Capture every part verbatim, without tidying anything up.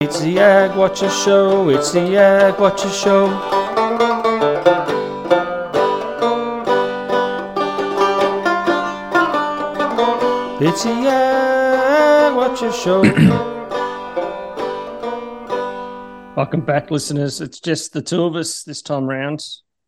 It's the Ag Watcher Show. It's the Ag Watcher Show. It's the Ag Watcher Show. Welcome back, listeners. It's just the two of us this time round.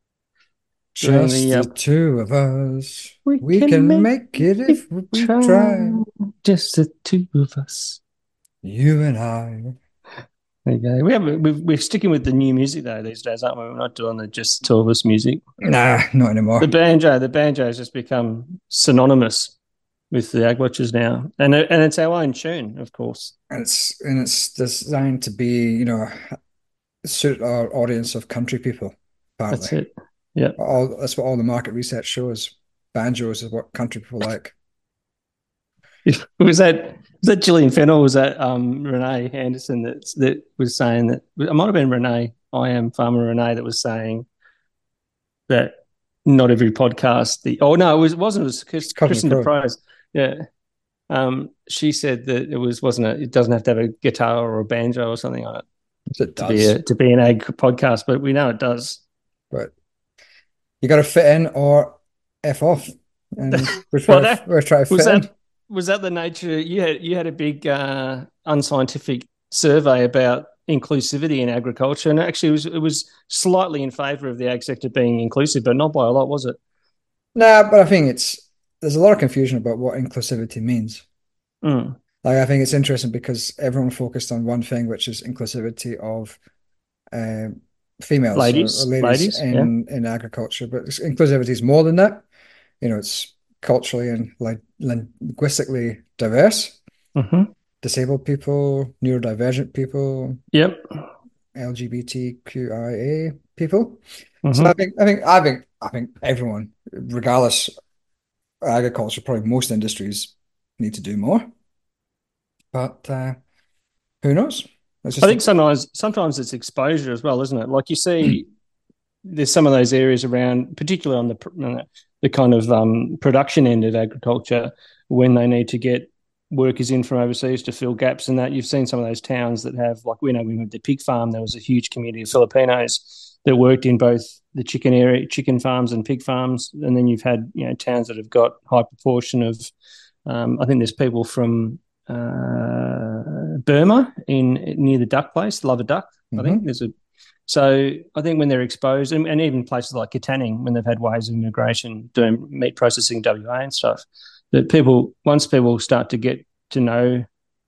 Just the, the uh, two of us. We, We can, can make, make it if we try. try. Just the two of us. You and I. There you go. We have, we've, we're sticking with the new music though these days, aren't we? We're not doing the just two of us music. Nah, not anymore. The banjo, the banjo has just become synonymous with the Ag Watchers now, and and it's our own tune, of course. And it's and it's designed to be, you know, suit our audience of country people. Apparently. That's it. Yeah, all that's what all the market research shows. Banjos is what country people like. was that was that Gillian Fennell? Or was that um, Renee Anderson that that was saying that? It might have been Renee. I am Farmer Renee that was saying that not every podcast. The oh no, it was it wasn't. It was Chris, Kristen DeProse. Yeah, um, she said that it was wasn't it. It doesn't have to have a guitar or a banjo or something on it. It does. To be a, to be an ag podcast, but we know it does. But you got to fit in or f off, and we're trying, well, that, we're trying to fit was that, in. Was that the nature? You had you had a big uh, unscientific survey about inclusivity in agriculture, and actually it was it was slightly in favour of the ag sector being inclusive, but not by a lot, was it? Nah, but I think it's there's a lot of confusion about what inclusivity means. Mm. Like, I think it's interesting because everyone focused on one thing, which is inclusivity of um, females ladies, or, or ladies, ladies in, yeah. in agriculture. But inclusivity is more than that. You know, it's culturally and like linguistically diverse. Mm-hmm. Disabled people, neurodivergent people, yep, L G B T Q I A people. Mm-hmm. So I think, I think, I think, I think everyone, regardless of agriculture, probably most industries need to do more. But uh, who knows? I think a... sometimes sometimes it's exposure as well, isn't it? Like you see, there's some of those areas around, particularly on the the kind of um, production end of agriculture, when they need to get workers in from overseas to fill gaps and that. You've seen some of those towns that have, like we know we went to the pig farm, there was a huge community of Filipinos that worked in both the chicken area, chicken farms and pig farms. And then you've had, you know, towns that have got high proportion of, um, I think there's people from uh, Burma in near the duck place, Love a Duck. Mm-hmm. I think there's a, so I think when they're exposed, and, and even places like Katanning, when they've had waves of immigration doing meat processing W A and stuff, that people, once people start to get to know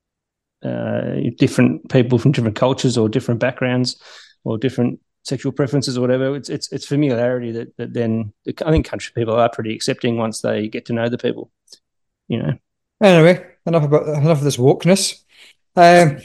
uh, different people from different cultures or different backgrounds or different sexual preferences or whatever, it's it's it's familiarity that that then I think country people are pretty accepting once they get to know the people, you know. Anyway, enough about enough of this wokeness. Um,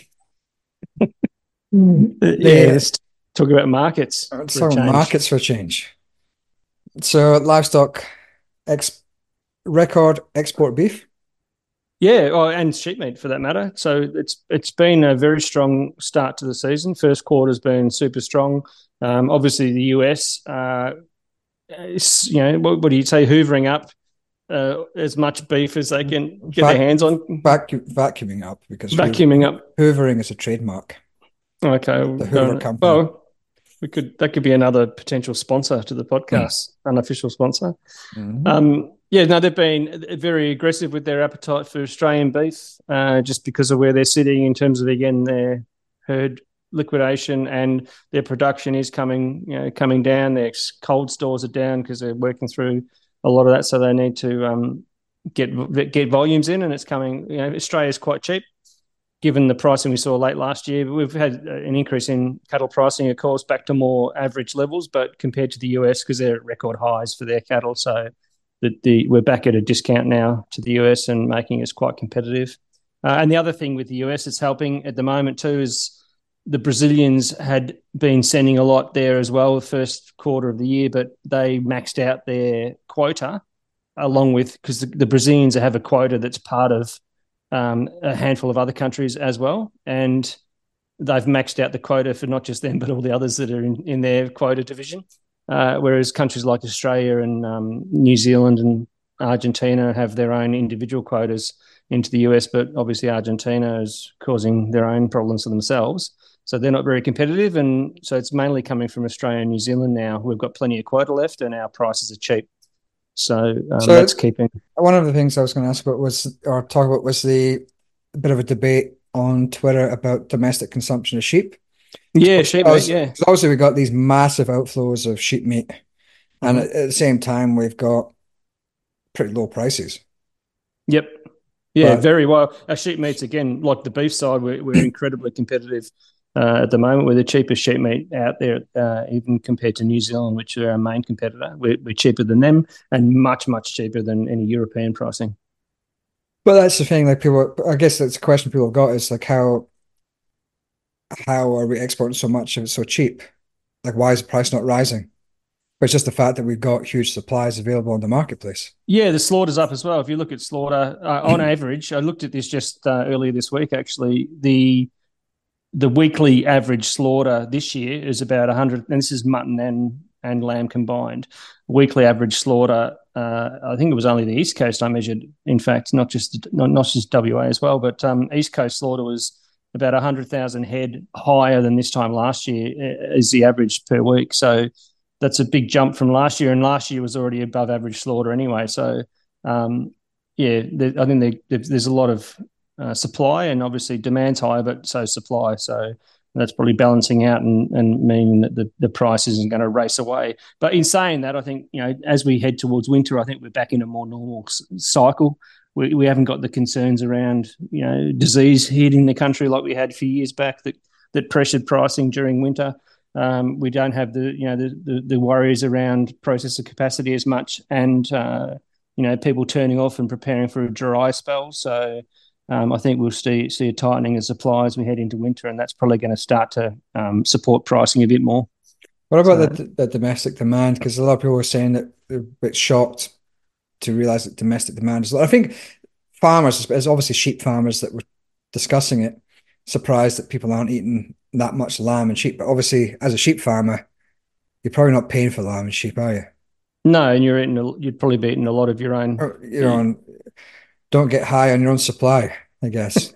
yeah, let's talk about markets. Let's talk about markets for change. So livestock ex record export beef. Yeah, oh, and sheep meat for that matter. So it's it's been a very strong start to the season. First quarter's been super strong. Um, obviously, the U S, uh, is, you know, what, what do you say, hoovering up uh, as much beef as they can get Vac- their hands on. Vacu- vacuuming up because vacuuming hoover- up. Hoovering is a trademark. Okay, the Hoover uh, Company. Well, we could that could be another potential sponsor to the podcast, unofficial sponsor. Mm-hmm. Um, Yeah, no, they've been very aggressive with their appetite for Australian beef, uh, just because of where they're sitting in terms of, again, their herd liquidation, and their production is coming, you know, coming down. Their cold stores are down because they're working through a lot of that, so they need to um, get get volumes in, and it's coming. You know, Australia's quite cheap, given the pricing we saw late last year. But we've had an increase in cattle pricing, of course, back to more average levels, but compared to the U S, because they're at record highs for their cattle, so. The, the, we're back at a discount now to the U S and making us quite competitive. Uh, and the other thing with the U S that's helping at the moment too is the Brazilians had been sending a lot there as well the first quarter of the year, but they maxed out their quota along with, because the, the Brazilians have a quota that's part of um, a handful of other countries as well. And they've maxed out the quota for not just them, but all the others that are in, in their quota division. Uh, whereas countries like Australia and um, New Zealand and Argentina have their own individual quotas. into the U S, but obviously Argentina is causing their own problems for themselves. So they're not very competitive. And so it's mainly coming from Australia and New Zealand now. We've got plenty of quota left and our prices are cheap. So, um, So that's keeping. one of the things I was going to ask about was, or talk about, was the bit of a debate on Twitter about domestic consumption of sheep. Yeah, sheep meat, Because yeah. obviously we've got these massive outflows of sheep meat, and Mhm. at, at the same time we've got pretty low prices. Yep. Yeah, But very well. Our sheep meats, again, like the beef side, we're, we're incredibly competitive uh, at the moment. We're the cheapest sheep meat out there, uh, even compared to New Zealand, which are our main competitor. We're, we're cheaper than them and much, much cheaper than any European pricing. but that's the thing, like people, I guess that's a question people have got, is like how how are we exporting so much if it's so cheap? Like, why is the price not rising? But it's just the fact that we've got huge supplies available in the marketplace. Yeah, the slaughter's up as well. If you look at slaughter, uh, on average, I looked at this just uh, earlier this week, actually, the the weekly average slaughter this year is about one hundred, and this is mutton and, and lamb combined. Weekly average slaughter, uh, I think it was only the East Coast I measured, in fact, not just not, not just W A as well, but um, East Coast slaughter was about one hundred thousand head higher than this time last year is the average per week. So that's a big jump from last year, and last year was already above average slaughter anyway. So, um, yeah, there, I think there, there's a lot of uh, supply, and obviously demand's high, but so supply. So that's probably balancing out and, and meaning that the, the price isn't going to race away. But in saying that, I think, you know, as we head towards winter, I think we're back in a more normal cycle. We, we haven't got the concerns around, you know, disease hitting the country like we had a few years back that, that pressured pricing during winter. Um, we don't have the, you know, the, the, the worries around processor capacity as much, and, uh, you know, people turning off and preparing for a dry spell. So, Um, I think we'll see see a tightening of supply as we head into winter, and that's probably going to start to um, support pricing a bit more. What about So, the, the domestic demand? Because a lot of people are saying that they're a bit shocked to realize that domestic demand is low. I think farmers, as obviously sheep farmers that were discussing it, surprised that people aren't eating that much lamb and sheep. But obviously, as a sheep farmer, you're probably not paying for lamb and sheep, are you? no, and you're eating, a, you'd probably be eating a lot of your own. Or you're on, don't get high on your own supply, I guess.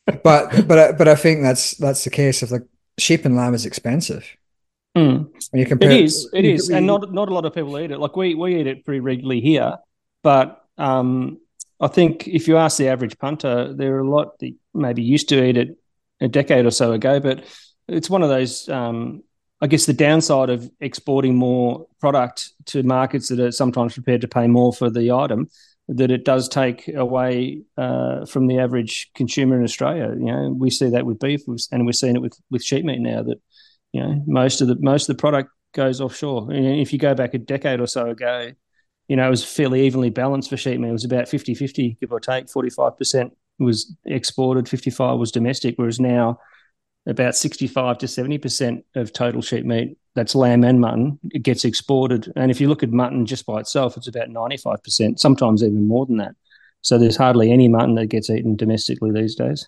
But but I- but I think that's that's the case of, like, sheep and lamb is expensive. Mm. When you It compare it, is, it you is, could and be, not not a lot of people eat it. Like we we eat it pretty regularly here, but um, I think if you ask the average punter, there are a lot that maybe used to eat it a decade or so ago. But it's one of those. Um, I guess the downside of exporting more product to markets that are sometimes prepared to pay more for the item, that it does take away uh, from the average consumer in Australia. You know, we see that with beef, and we're seeing it with with sheep meat now. That, you know, most of the most of the product goes offshore. And if you go back a decade or so ago, you know, it was fairly evenly balanced for sheep meat. It was about fifty-fifty, give or take. forty-five percent was exported, fifty-five was domestic, whereas now about sixty-five to seventy percent of total sheep meat, that's lamb and mutton, it gets exported. And if you look at mutton just by itself, it's about ninety-five percent, sometimes even more than that. So there's hardly any mutton that gets eaten domestically these days.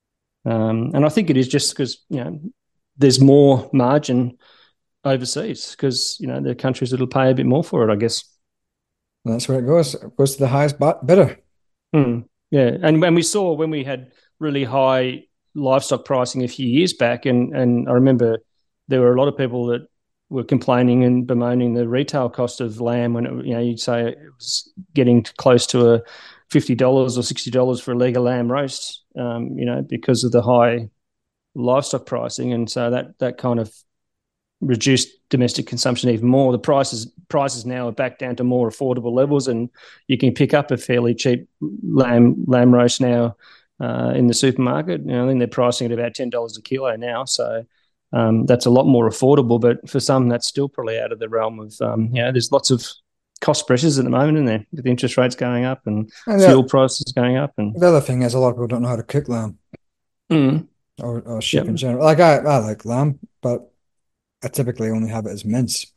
Um, and I think it is just because, you know, there's more margin overseas because, you know, there are countries that'll pay a bit more for it, I guess. that's where it goes. It goes to the highest bidder. Hmm. Yeah. And when we saw when we had really high livestock pricing a few years back, and, and I remember there were a lot of people that were complaining and bemoaning the retail cost of lamb when, it, you know, you'd say it was getting close to a fifty dollars or sixty dollars for a leg of lamb roast, um, you know, because of the high livestock pricing. And so that that kind of reduced domestic consumption even more. The prices prices now are back down to more affordable levels, and you can pick up a fairly cheap lamb lamb roast now uh, in the supermarket. You know, I think they're pricing at about ten dollars a kilo now, so um, that's a lot more affordable. But for some, that's still probably out of the realm of, um, you know, there's lots of cost pressures at the moment, isn't there, with interest rates going up and And fuel the, prices going up. And the other thing is, a lot of people don't know how to cook lamb mm, or, or sheep yep. in general. Like, I, I like lamb, but I typically only have it as mince.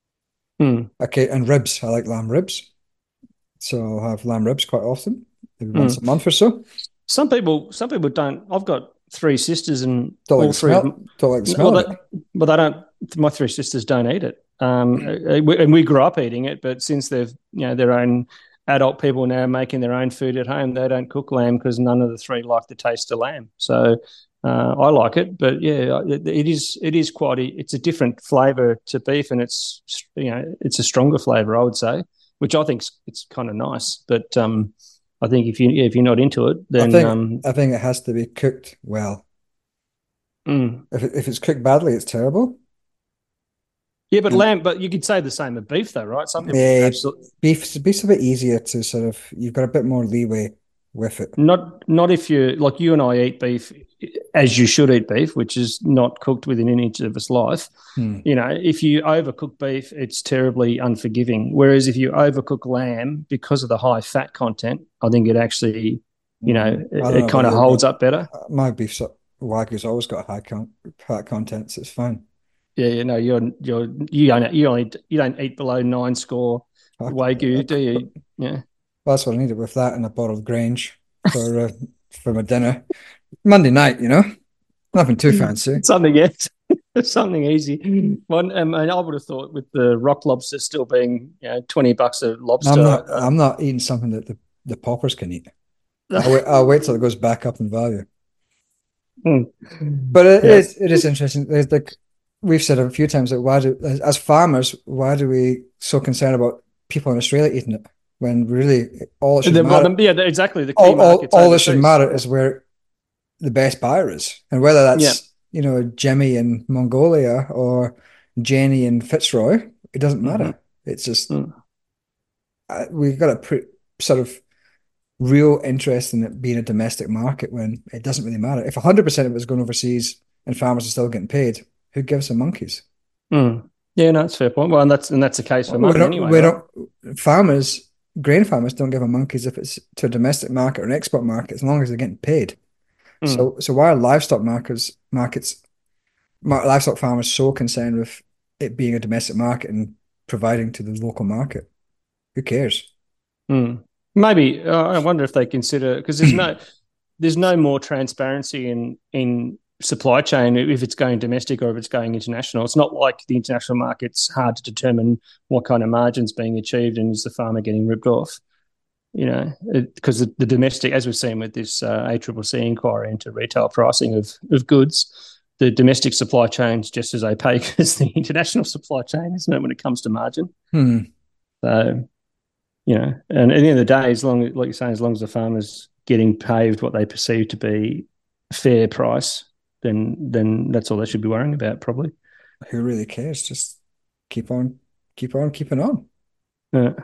Mm, Okay, and ribs. I like lamb ribs. So I'll have lamb ribs quite often, maybe once mm. a month or so. Some people, some people don't. I've got three sisters, and Don't like all the three of smell. them. Don't like the Well, smell of they, it. well, they don't. My three sisters don't eat it, um, and we grew up eating it. But since they've, you know, their own adult people now making their own food at home. They don't cook lamb because none of the three like the taste of lamb. So uh, I like it, but yeah, it, it is it is quite a, it's a different flavour to beef, and it's you know it's a stronger flavour, I would say, which I think it's kind of nice. But um, I think if you if you're not into it, then I think um, I think it has to be cooked well. mm. If it, if it's cooked badly, it's terrible. Yeah, but And lamb, but you could say the same of beef, though, right? Some people yeah, absolutely beef beef's a bit easier to sort of. You've got a bit more leeway with it. not not if you like you and I eat beef as you should eat beef, which is not cooked within an inch of its life. Hmm. You know, if you overcook beef, it's terribly unforgiving. Whereas if you overcook lamb, because of the high fat content, I think it actually, you know, I it, don't know it kind about of you, holds but up better. my beef Wagyu's always got high con fat content, so it's fine. Yeah, you know, you're you're you don't you only you don't eat below nine score Fuck, Wagyu, do you? Yeah. well, that's what I needed with that and a bottle of Grange for uh, for my dinner. Monday night, you know, nothing too fancy. Something else. Something easy. One, um, and I would have thought with the rock lobster still being, you know, twenty bucks a lobster. I'm not. Uh, I'm not eating something that the, the paupers can eat. I'll wait. I'll wait till it goes back up in value. But it yeah. is. It is interesting. There's like we've said a few times that why do as farmers why do we so concerned about people in Australia eating it when really all it should The, matter. well, yeah, exactly. The key all, all, markets all that should overseas. matter is where the best buyer is, and whether Yeah. that's you know Jimmy in Mongolia or Jenny in Fitzroy, it doesn't matter. Mm-hmm. It's just Mm. uh, we've got a pre- sort of real interest in it being a domestic market when it doesn't really matter. If one hundred percent of it is going overseas and farmers are still getting paid, who gives them monkeys? Mm. Yeah, no, that's a fair point. Well, and that's and that's the case for We mutton don't, anyway. we Right? don't, farmers, grain farmers don't give them monkeys if it's to a domestic market or an export market, as long as they're getting paid. Mm. So, so why are livestock markets, markets, livestock farmers so concerned with it being a domestic market and providing to the local market? Who cares? Mm. Maybe uh, I wonder if they consider because there's no there's no more transparency in in supply chain if it's going domestic or if it's going international. It's not like the international market's hard to determine what kind of margins being achieved and is the farmer getting ripped off. You know, because the, the domestic, as we've seen with this uh, A C C C inquiry into retail pricing of of goods, the domestic supply chain is just as opaque as the international supply chain, isn't it, when it comes to margin? Hmm. So, you know, and at the end of the day, as long like you're saying, as long as the farmer's getting paid what they perceive to be a fair price, then then that's all they should be worrying about, probably. Who really cares? Just keep on, keep on, keeping on. Yeah.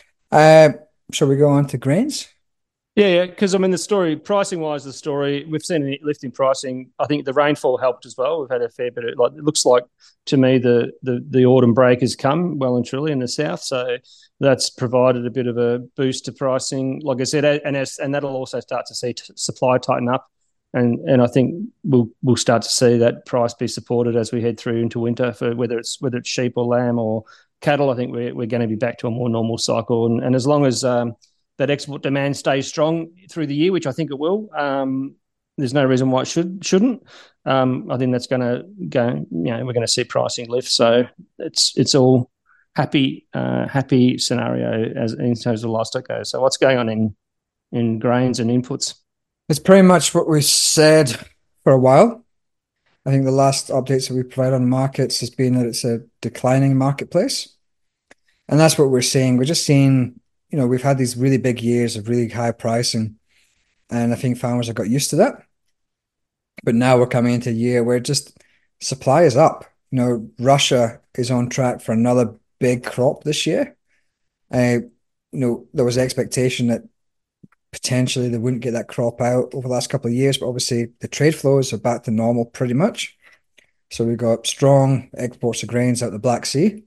Uh, shall we go on to grains? Yeah, yeah, because I mean the story, pricing wise, the story we've seen a lift in pricing. I think the rainfall helped as well. We've had a fair bit of like it looks like to me the the the autumn break has come well and truly in the south, so that's provided a bit of a boost to pricing. Like I said, and as and that'll also start to see t- supply tighten up, and and I think we'll we'll start to see that price be supported as we head through into winter for whether it's whether it's sheep or lamb or cattle. I think we're we're going to be back to a more normal cycle, and and as long as um, that export demand stays strong through the year, which I think it will. Um, there's no reason why it should shouldn't. Um, I think that's going to go. You know, we're going to see pricing lift. So it's it's all happy uh, happy scenario as in terms of livestock goes. So what's going on in in grains and inputs? It's pretty much what we said for a while. I think the last updates that we provide on markets has been that it's a declining marketplace, and that's what we're seeing. We're just seeing. You know, we've had these really big years of really high pricing, and I think farmers have got used to that. But now we're coming into a year where just supply is up. You know, Russia is on track for another big crop this year. Uh, you know, there was expectation that potentially they wouldn't get that crop out over the last couple of years, but obviously the trade flows are back to normal pretty much. So we've got strong exports of grains out the Black Sea.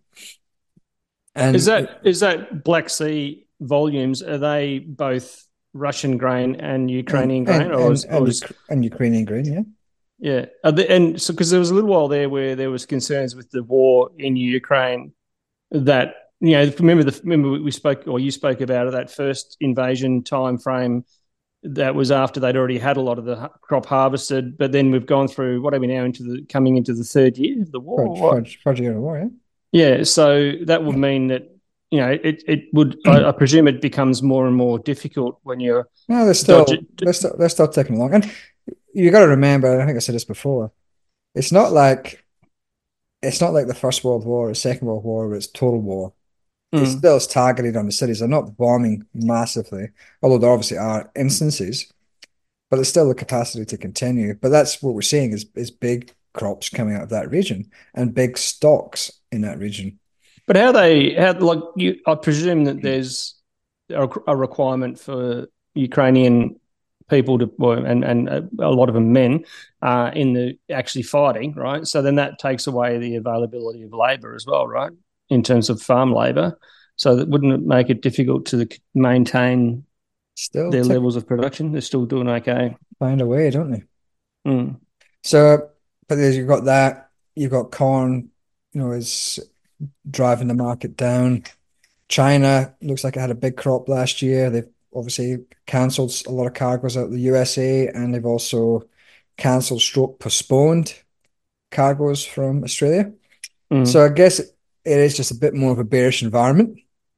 And is that is that Black Sea volumes, are they both Russian grain and Ukrainian and, grain, or, and, is, and, or is, and Ukrainian grain, yeah. Yeah, uh, the, and so because there was a little while there where there was concerns with the war in Ukraine that you know remember the remember we spoke or you spoke about it, that first invasion time frame that was after they'd already had a lot of the crop harvested, but then we've gone through what are we now into the coming into the third year of the war? Third, third, third year of the war, yeah. Yeah, so that would mean that you know, it it would. I, I presume it becomes more and more difficult when you're No, they're still dodging. they're still they're still ticking along. And you got to remember, I think I said this before. It's not like it's not like the First World War or the Second World War where it's total war. It Mm. still is targeted on the cities. They're not bombing massively, although there obviously are instances, but there's still the capacity to continue. But that's what we're seeing is is big crops coming out of that region and big stocks in that region. But how they how like you? I presume that there's a, a requirement for Ukrainian people to, well, and and a lot of them men, uh, in the actually fighting, right? So then that takes away the availability of labour as well, right? In terms of farm labour, so that wouldn't it make it difficult to maintain Still their tick, levels of production? They're still doing okay. find a way, don't they? Mm. So, but there's you've got that. You've got corn, you know, is driving the market down. China looks like it had a big crop last year. They've obviously cancelled a lot of cargoes out of the U S A, and they've also cancelled stroke postponed cargoes from Australia. Mm. So I guess it is just a bit more of a bearish environment.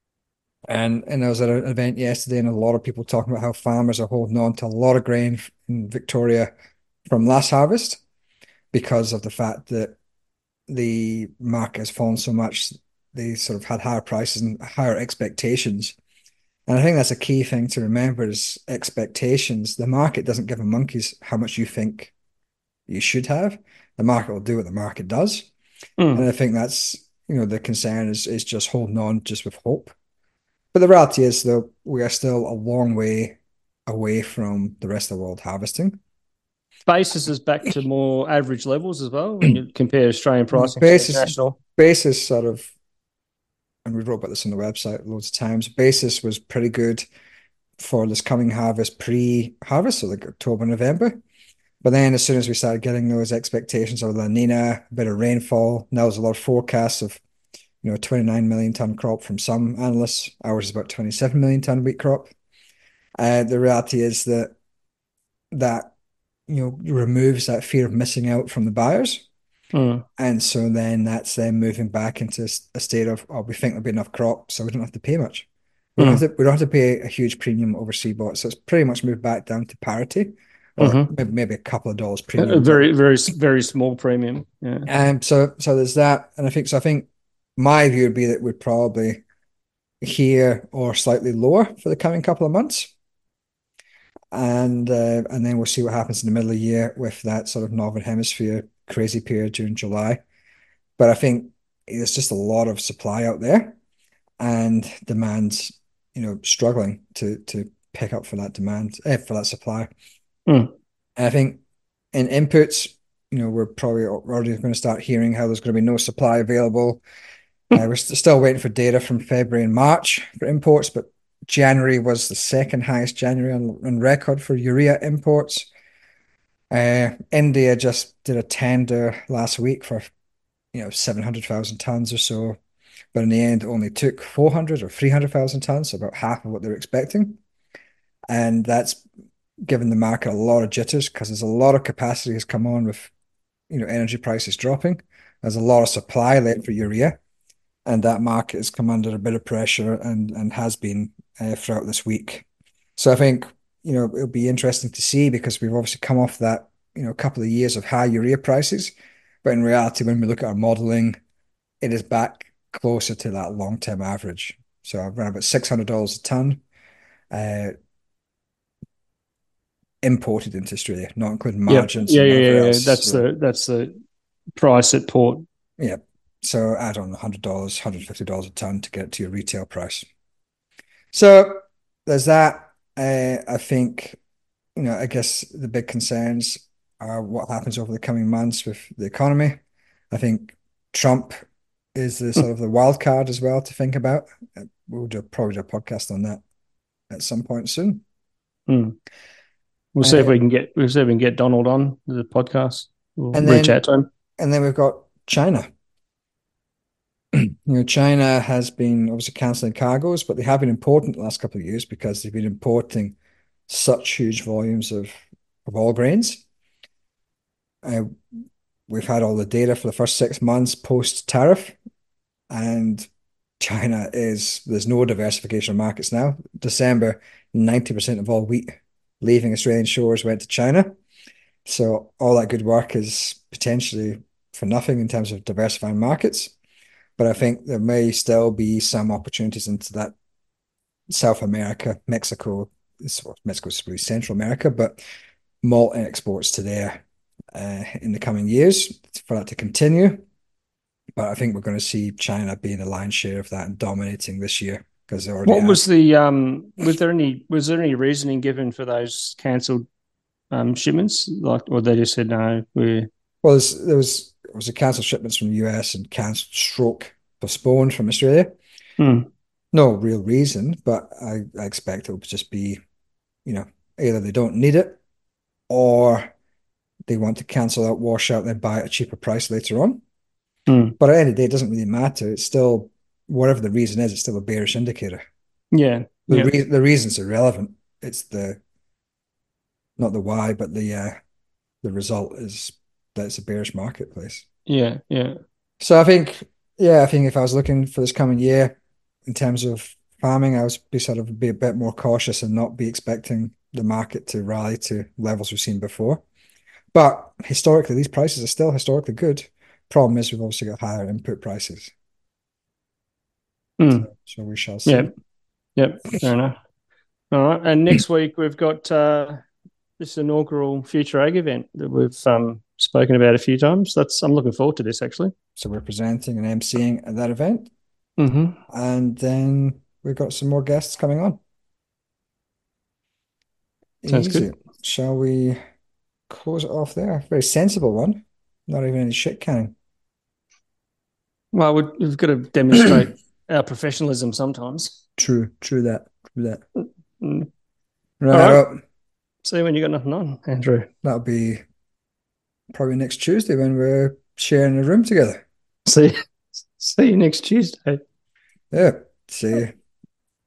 And and I was at an event yesterday, and a lot of people talking about how farmers are holding on to a lot of grain in Victoria from last harvest because of the fact that the market has fallen so much. They sort of had higher prices and higher expectations. And I think that's a key thing to remember is expectations. The market doesn't give a monkey's how much you think you should have. The market will do what the market does. And Mm. I think that's, you know, the concern is is just holding on just with hope. But the reality is, though, we are still a long way away from the rest of the world harvesting. Basis is back to more average levels as well when you compare Australian You know, pricing to basis international. basis sort of, and we wrote about this on the website loads of times. Basis was pretty good for this coming harvest, pre-harvest, so like October, November. But then as soon as we started getting those expectations of La Nina, a bit of rainfall, now there's a lot of forecasts of, you know, twenty-nine million ton crop from some analysts. Ours is about twenty-seven million ton wheat crop. Uh, the reality is that that, you know, removes that fear of missing out from the buyers. Mm. And so then that's them moving back into a state of, oh, we think there'll be enough crop, so we don't have to pay much. We don't Mm. have to we don't have to pay a huge premium over CBOT. So it's pretty much moved back down to parity, or Mm-hmm. maybe, maybe a couple of dollars A premium. But very, very, very small premium. Yeah. um, so so there's that, and I think so. I think my view would be that we're probably here or slightly lower for the coming couple of months, and uh, and then we'll see what happens in the middle of the year with that sort of northern hemisphere crazy period during July. But I think there's just a lot of supply out there, and demand's, you know, struggling to to pick up for that demand, eh, for that supply. Mm. And I think in inputs, you know, we're probably already going to start hearing how there's going to be no supply available. Uh, we're st still waiting for data from February and March for imports, but January was the second highest January on, on record for urea imports. Uh, India just did a tender last week for, you know, seven hundred thousand tons or so, but in the end only took four hundred or three hundred thousand tons, so about half of what they were expecting. And that's given the market a lot of jitters because there's a lot of capacity has come on with, you know, energy prices dropping. There's a lot of supply left for urea, and that market has come under a bit of pressure and and has been uh, throughout this week. So I think, you know, it'll be interesting to see because we've obviously come off that, you know, a couple of years of high urea prices, but in reality, when we look at our modeling, it is back closer to that long-term average. So around about six hundred dollars a ton, uh, imported into Australia, not including Yep. margins Yeah, and yeah, whatever yeah, yeah. else. That's the that's the price at port. Yeah. So add on one hundred dollars, one hundred fifty dollars a ton to get to your retail price. So there's that. Uh, I think, you know, I guess the big concerns are what happens over the coming months with the economy. I think Trump is the sort of the wild card as well to think about. Uh, We'll do probably do a podcast on that at some point soon. Mm. We'll see if Uh, we can get we'll see if we can get Donald on the podcast. We'll and reach then out to him. and then we've got China. You know, China has been obviously cancelling cargoes, but they have been important the last couple of years because they've been importing such huge volumes of of all grains. Uh, we've had all the data for the first six months post tariff, and China is, there's no diversification of markets now. December, ninety percent of all wheat leaving Australian shores went to China. So all that good work is potentially for nothing in terms of diversifying markets. But I think there may still be some opportunities into that South America, Mexico. Mexico's really Central America, but malt exports to there uh, in the coming years for that to continue. But I think we're going to see China being the lion's share of that and dominating this year because they already What have. was the um? Was there any was there any reasoning given for those cancelled um shipments? Like, or they just said no, we're Well, there's, there was there was a cancelled shipments from the U S and cancelled stroke postponed from Australia. hmm, No real reason, but I, I expect it will just be, you know, either they don't need it or they want to cancel out, wash out, then buy at a cheaper price later on. hmm. But at the end of the day, it doesn't really matter. It's still, whatever the reason is, it's still a bearish indicator. Yeah, The yeah, re the reason's irrelevant. It's the not the why, but the uh, the result is that it's a bearish marketplace. yeah, yeah. So I think, yeah, I think if I was looking for this coming year in terms of farming, I would be sort of be a bit more cautious and not be expecting the market to rally to levels we've seen before. But historically, these prices are still historically good. Problem is, we've obviously got higher input prices. Hmm. So, so we shall Yeah, see. yep. Fair enough. All right. And next week we've got uh, this inaugural Future Ag event that we've um, spoken about a few times. That's I'm looking forward to this actually. So we're presenting and emceeing at that event. Mm-hmm. And then we've got some more guests coming on. Sounds Easy. good. Shall we close it off there? Very sensible one. Not even any shit canning. Well, we- we've got to demonstrate our professionalism sometimes. True, true that, true that. Mm. All Right right. up. See you when you got nothing on, Andrew. That'll be probably next Tuesday when we're sharing a room together. See, see you next Tuesday. Yeah. See you.